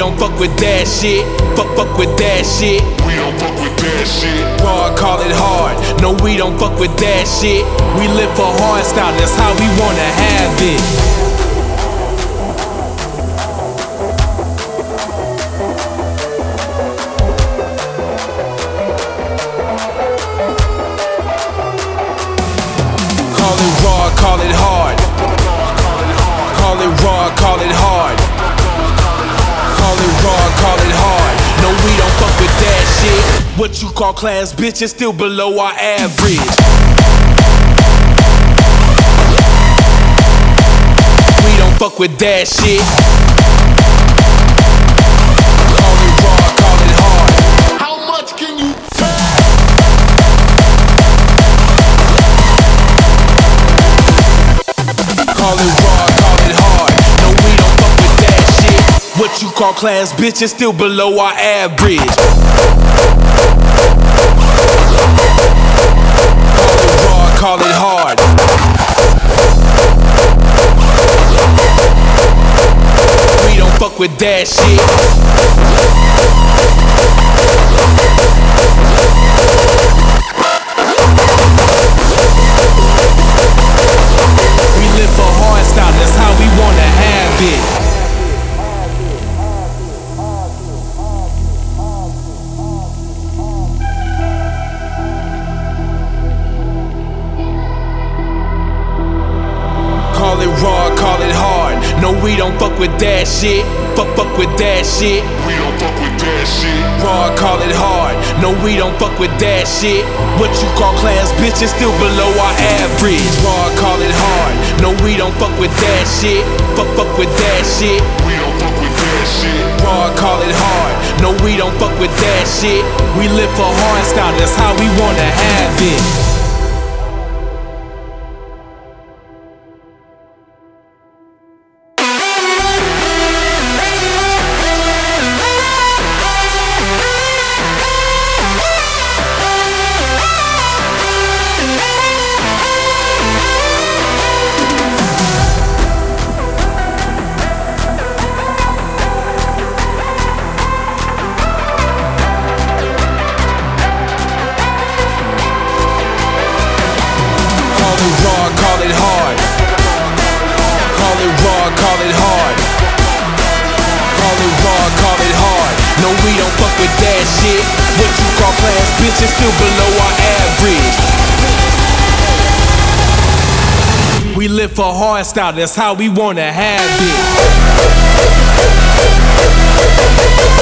don't fuck with that shit. Fuck with that shit. We don't fuck with that shit. Raw, call it hard. No, we don't fuck with that shit. We live for hard style, that's how we wanna have it. Call it raw, call it hard. Call it raw, call it hard. Call it raw, call it hard. No, we don't fuck with that shit. What you call class, bitch, is still below our average. We don't fuck with that shit. Call it raw, call it hard. How much can you Call it raw, call it hard. No, we don't fuck with that shit. What you call class, bitch, is still below our average. Call it raw, call it hard. We don't fuck with that shit. We live for hard style, that's how we wanna have it. Call it raw, call it hard. No, we don't fuck with that shit. Fuck with that shit. We don't fuck with that shit. Raw, call it hard. No, we don't fuck with that shit. What you call class, bitch, is still below our average. Raw, call it hard. No, we don't fuck with that shit. Fuck with that shit. We don't fuck with that shit. Raw, call it hard. No, we don't fuck with that shit. We live for hard style, that's how we wanna have it. Call it hard. Call it raw, call it hard. Call it raw, call it hard. No, we don't fuck with that shit. What you call class, bitch, is still below our average. We live for hard style, that's how we wanna have it.